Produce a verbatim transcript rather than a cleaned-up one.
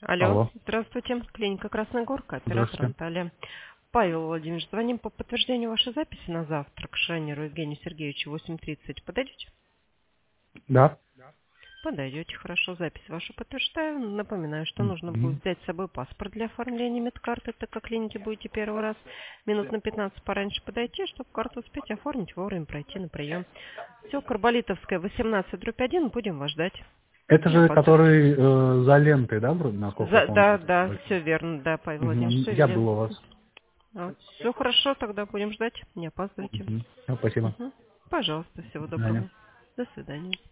Алло, Алло, здравствуйте. Клиника Красная Горка, оператор здравствуйте. Анталия. Павел Владимирович, звоним по подтверждению вашей записи на завтра к Шайнеру Евгению Сергеевичу в восемь тридцать. Подойдете? Да? Подойдете, хорошо. Запись вашу подтверждаю. Напоминаю, что нужно будет Мгм. взять с собой паспорт для оформления медкарты, так как клинике будете первый раз. Минут на пятнадцать пораньше подойти, чтобы карту успеть оформить, вовремя пройти на прием. Все, Карболитовская, восемнадцать дробь один, будем вас ждать. Это Я же подтверждаю. который э, за лентой, да, вроде, насколько я За- помню? да, да, все верно, да, Павел Владимирович, Мгм. все Я был у вас. все хорошо, тогда будем ждать, не опаздывайте. Мгм. Ну, спасибо. Мгм. Пожалуйста, всего До свидания. доброго. До свидания.